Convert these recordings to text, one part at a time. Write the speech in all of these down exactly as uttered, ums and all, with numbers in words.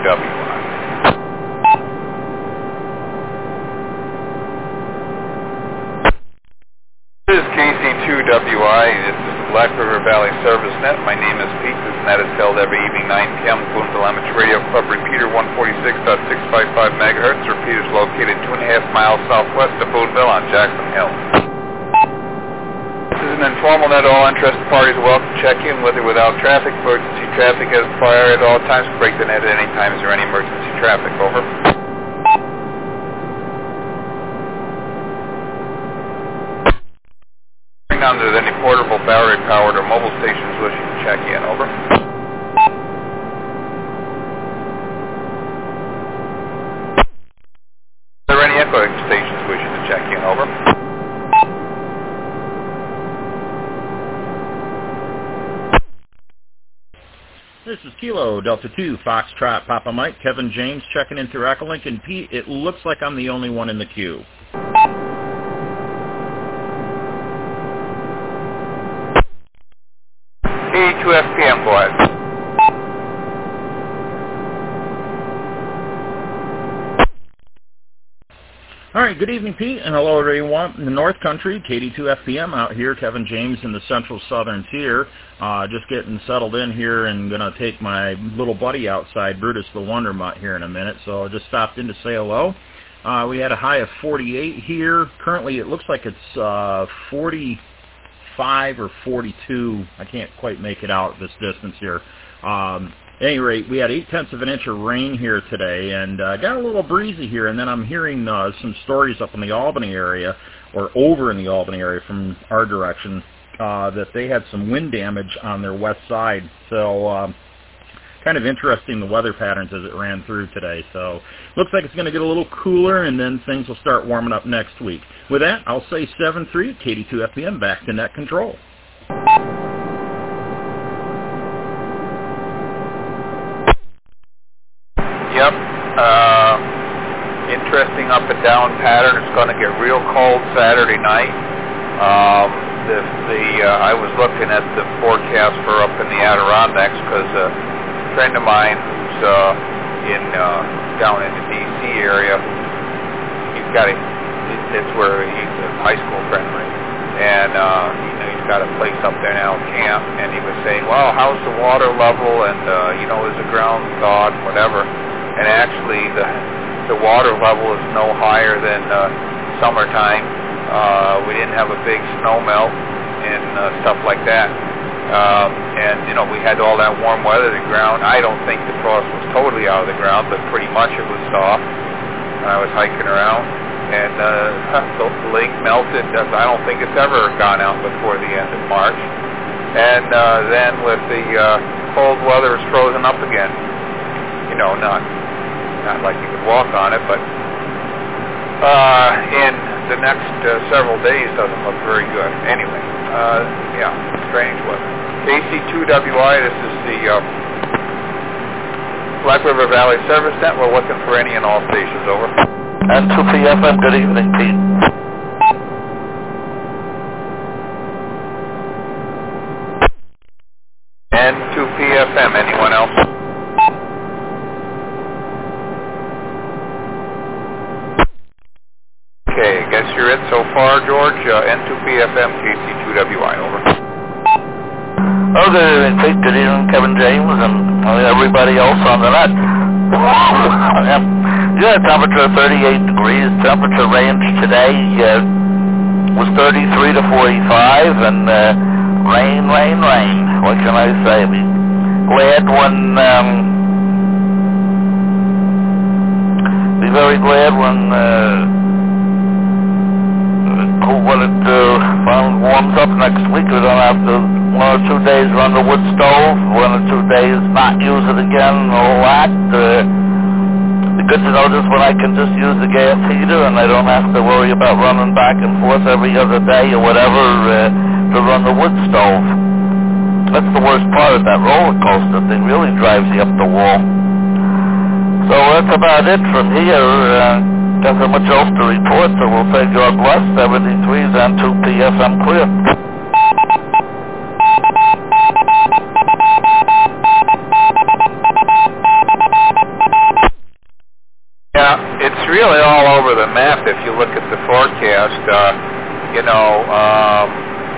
W I. This is K C two W I. This is the Black River Valley Service Net. My name is Pete. This net is held every evening nine p.m. Boonville Amateur Radio Club repeater one forty-six point six five five megahertz. The repeater is located two and a half miles southwest of Boonville on Jackson Hill. This is an informal net. All interested parties are welcome to check in with or without traffic. Emergency traffic as prior at all times. Break the net at any time. Is there any emergency traffic? Over. Down to any portable battery-powered or mobile stations wishing to check in. Over. Are there any echo stations wishing to check in? Over. This is Kilo Delta two Foxtrot Papa Mike, Kevin James checking in through Echolink, and Pete, it looks like I'm the only one in the queue. two F P M, go ahead. All right, good evening, Pete, and hello everyone in the North Country. K D two F P M out here. Kevin James in the Central Southern Tier. Uh, just getting settled in here and going to take my little buddy outside, Brutus the Wonder Mutt, here in a minute. So I just stopped in to say hello. Uh, we had a high of forty-eight here. Currently, it looks like it's uh, forty. Five or forty-two. I can't quite make it out this distance here. Um, at any rate, we had eight tenths of an inch of rain here today, and uh, got a little breezy here. And then I'm hearing uh, some stories up in the Albany area, or over in the Albany area from our direction, uh, that they had some wind damage on their west side. So um, kind of interesting, the weather patterns as it ran through today. So looks like it's going to get a little cooler, and then things will start warming up next week. With that, I'll say seven three, K D two F P M, back to net control. Yep. Uh, interesting up and down pattern. It's going to get real cold Saturday night. Um, the, the uh, I was looking at the forecast for up in the Adirondacks because a friend of mine who's uh, in uh, down in the D C area, he's got a It's where he's a high school friend of mine, and uh, you know, he's got a place up there now, camp, and he was saying, well, how's the water level, and uh, you know, is the ground thawed, whatever, and actually the the water level is no higher than uh, summertime. Uh, we didn't have a big snow melt and uh, stuff like that, um, and you know, we had all that warm weather. The ground, I don't think the frost was totally out of the ground, but pretty much it was soft. And I was hiking around. And uh, the lake melted. I don't think it's ever gone out before the end of March. And uh, then with the uh, cold weather, it's frozen up again. You know, not not like you could walk on it, but uh, in the next uh, several days doesn't look very good. Anyway, uh, yeah, strange weather. K C two W I, this is the uh, Black River Valley Service Net. We're looking for any and all stations. Over. And two P F M, good evening, Pete. And two P F M, anyone else? Okay, I guess you're it so far, George. Uh, N two P F M, K C two W I, over. Oh, good evening, Pete. Good evening, Kevin James, and everybody else on the net. Yep. Yeah, temperature thirty-eight degrees. Temperature range today uh, was thirty-three to forty-five, and uh, rain, rain, rain. What can I say? We glad when um, be very glad when uh, when it uh, finally warms up next week. We don't have to one or two days run the wood stove, one or two days not use it again, and all that. Uh, Good to know just when I can just use the gas heater and I don't have to worry about running back and forth every other day or whatever uh, to run the wood stove. That's the worst part of that roller coaster. It really drives you up the wall. So that's about it from here. Uh, There's not much else to report, so we'll say God bless. seventy-threes and two P F M clear. really all over the map if you look at the forecast. Uh, you know, um,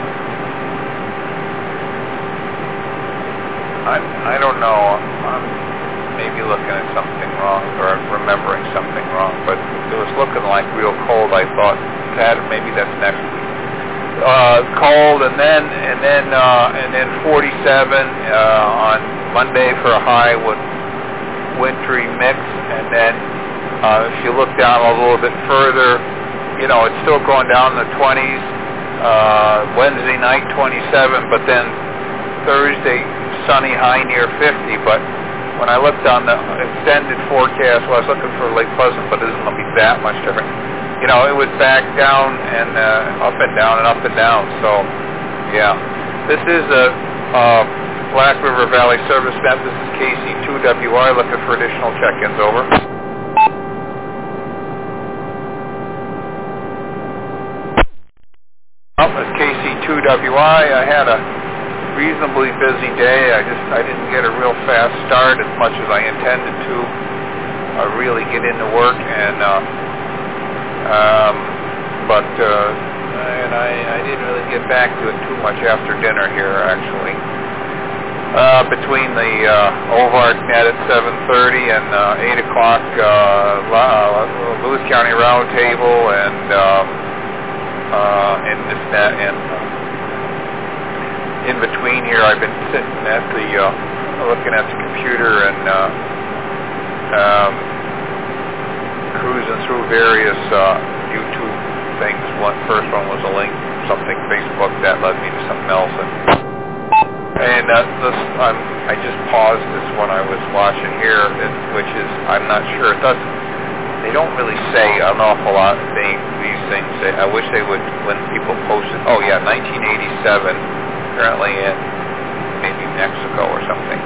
I, I don't know. I'm maybe looking at something wrong or remembering something wrong, but it was looking like real cold. I thought that maybe that's next week. Uh, cold, and then and then uh, and then forty-seven uh, on Monday for a high with wintry mix, and then uh, if you look down a little bit further, you know it's still going down in the twenties. Uh, Wednesday night twenty-seven, but then Thursday sunny high near fifty. But when I looked on the extended forecast, well, I was looking for Lake Pleasant, but it isn't going to be that much different. You know, it was back down and uh, up and down and up and down. So, yeah. This is a uh, Black River Valley Service Net. This is K C two W I looking for additional check-ins. Over. Well, it's K C two W I. I had a reasonably busy day. I just I didn't get a real fast start as much as I intended to. I really get into work and. Uh, Um, but, uh, and I, I didn't really get back to it too much after dinner here, actually. Uh, between the, uh, Ovart Net at seven thirty and, uh, eight o'clock, uh, Lewis County Roundtable and, um, uh, and this net, and, uh, in between here, I've been sitting at the, uh, looking at the computer and, uh, um, cruising through various uh, YouTube things. One first one was a link, something Facebook that led me to something else, and, and uh, this I'm, I just paused this one I was watching here, it, which is I'm not sure. It doesn't. They don't really say an awful lot of things, these things. I wish they would when people post it. Oh yeah, nineteen eighty-seven, apparently in maybe Mexico or something.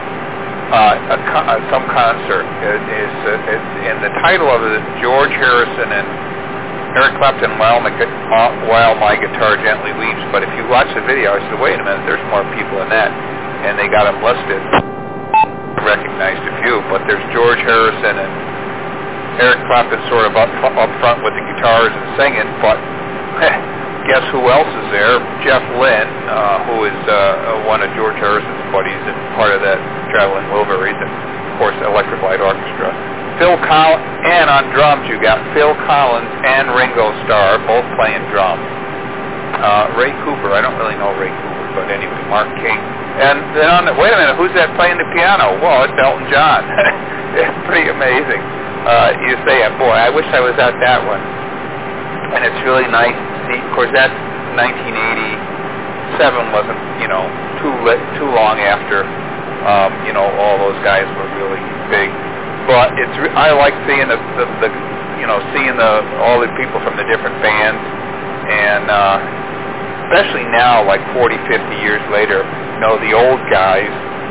Uh, a, uh, some concert it is, uh, it's, and the title of it is George Harrison and Eric Clapton while my, uh, while my guitar gently weeps. But if you watch the video, I said, wait a minute, there's more people in that, and they got them listed. I recognized a few, but there's George Harrison and Eric Clapton sort of up, up front with the guitars and singing. But guess who else is there? Jeff Lynne, uh, who is uh, one of George Harrison's buddies and part of that Traveling Wilburys, and of course Electric Light Orchestra. Phil Collins, and on drums you got Phil Collins and Ringo Starr both playing drums. Uh, Ray Cooper, I don't really know Ray Cooper, but anyway, Mark King. And then on the, wait a minute, who's that playing the piano? Well, it's Elton John. It's pretty amazing. Uh, you say, boy, I wish I was at that one. And it's really nice to see. Of course, that's nineteen eighty-seven wasn't, you know, too li- too long after. Um, you know, all those guys were really big, but it's. Re- I like seeing the, the, the, you know, seeing the all the people from the different bands, and uh, especially now, like forty, fifty years later, you know, the old guys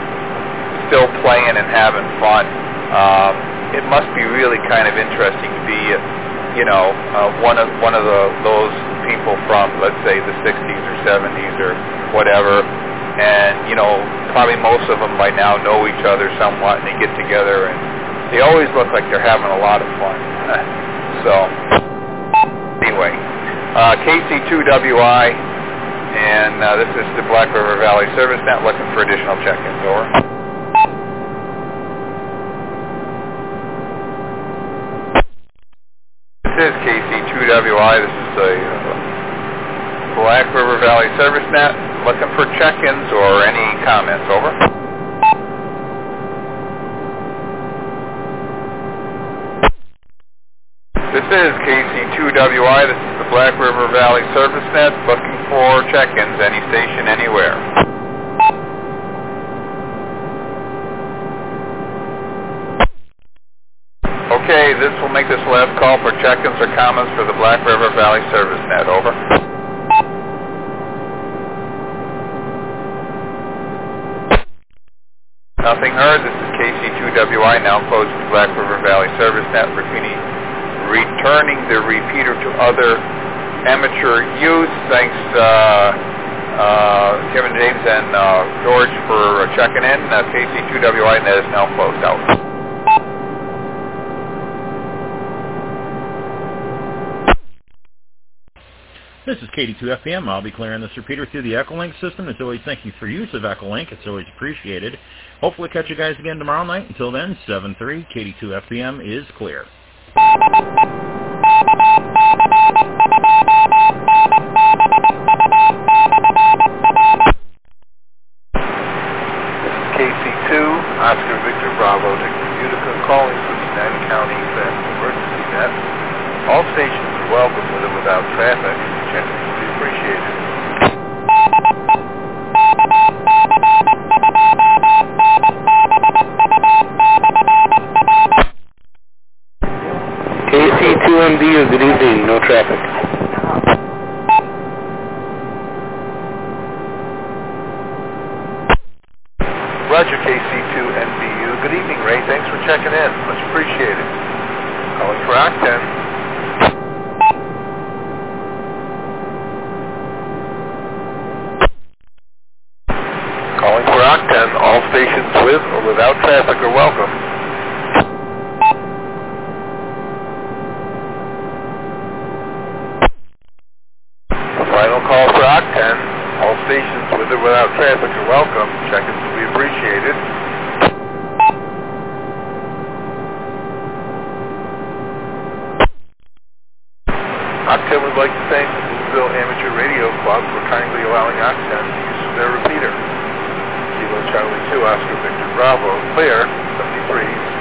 still playing and having fun. Um, it must be really kind of interesting to be, you know, uh, one of one of the those people from, let's say, the sixties or seventies or whatever. And, you know, probably most of them by now know each other somewhat, and they get together, and they always look like they're having a lot of fun. So, anyway, uh, K C two W I, and uh, this is the Black River Valley Service Net looking for additional check-ins. Over. This is K C two W I. This is the uh, Black River Valley Service Net. Looking for check-ins or any comments. Over. This is K C two W I. This is the Black River Valley Service Net. Looking for check-ins, any station, anywhere. Okay, this will make this last call for check-ins or comments for the Black River Valley Service Net. Over. Nothing heard. This is K C two W I, now closed to Black River Valley Service Net, repeating, returning the repeater to other amateur use. Thanks, uh, uh, Kevin James and uh, George for checking in. Uh, K C two W I net is now closed out. is K D two F P M. I'll be clearing this repeater through the Echolink system. As always, thank you for use of Echolink. It's always appreciated. Hopefully catch you guys again tomorrow night. Until then, seven three K D two F P M is clear. K C two, Oscar Victor Bravo, Nick Utica, calling from the United County Fast Emergency Net. All stations are welcome with or without traffic. Check will be appreciated. K C two M D U, good evening, no traffic. Roger, K C two N B U. Good evening, Ray. Thanks for checking in. Much appreciated. Calling for Octen. Calling for Octen. All stations with or without traffic are welcome. Final call for Octen. All stations with or without traffic are welcome. Check-ins will be appreciated. Octen would like to thank the Louisville Amateur Radio Club for kindly allowing Octen the use of their repeater. Kilo Charlie two, Oscar Victor Bravo, clear, seventy-three